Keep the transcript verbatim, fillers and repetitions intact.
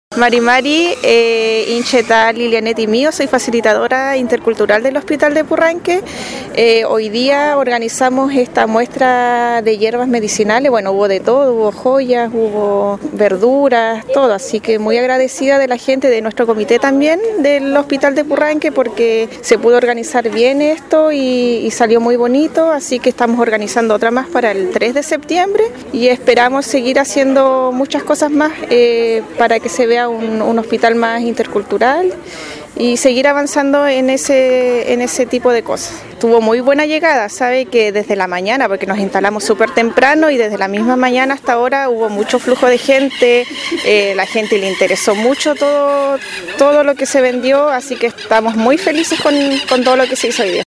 Mari Mari, eh, Incheta Lilianetti mío, soy facilitadora intercultural del Hospital de Purranque. Eh, hoy día organizamos esta muestra de hierbas medicinales, bueno, hubo de todo, hubo joyas, hubo verduras, todo, así que muy agradecida de la gente de nuestro comité también del Hospital de Purranque porque se pudo organizar bien esto y, y salió muy bonito, así que estamos organizando otra más para el tres de septiembre y esperamos seguir haciendo muchas cosas más eh, para que se vea Un, un hospital más intercultural y seguir avanzando en ese, en ese tipo de cosas. Tuvo muy buena llegada, sabe que desde la mañana, porque nos instalamos súper temprano y desde la misma mañana hasta ahora hubo mucho flujo de gente, eh, la gente le interesó mucho todo, todo lo que se vendió, así que estamos muy felices con, con todo lo que se hizo hoy día.